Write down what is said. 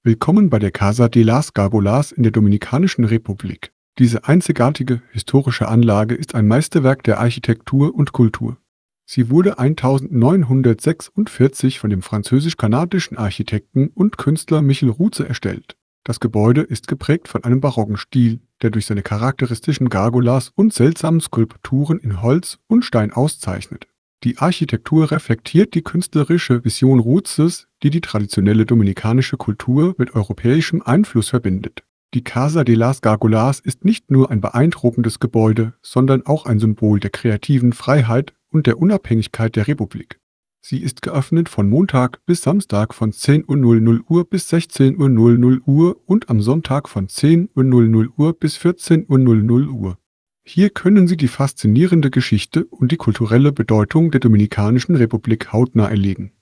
Willkommen bei der Casa de las Gárgolas in der Dominikanischen Republik. Diese einzigartige historische Anlage ist ein Meisterwerk der Architektur und Kultur. Sie wurde 1946 von dem französisch-kanadischen Architekten und Künstler Michel Routze erstellt. Das Gebäude ist geprägt von einem barocken Stil, der durch seine charakteristischen Gárgolas und seltsamen Skulpturen in Holz und Stein auszeichnet. Die Architektur reflektiert die künstlerische Vision Routzes, die die traditionelle dominikanische Kultur mit europäischem Einfluss verbindet. Die Casa de las Gárgolas ist nicht nur ein beeindruckendes Gebäude, sondern auch ein Symbol der kreativen Freiheit und der Unabhängigkeit der Republik. Sie ist geöffnet von Montag bis Samstag von 10:00 Uhr bis 16:00 Uhr und am Sonntag von 10:00 Uhr bis 14:00 Uhr. Hier können Sie die faszinierende Geschichte und die kulturelle Bedeutung der Dominikanischen Republik hautnah erleben.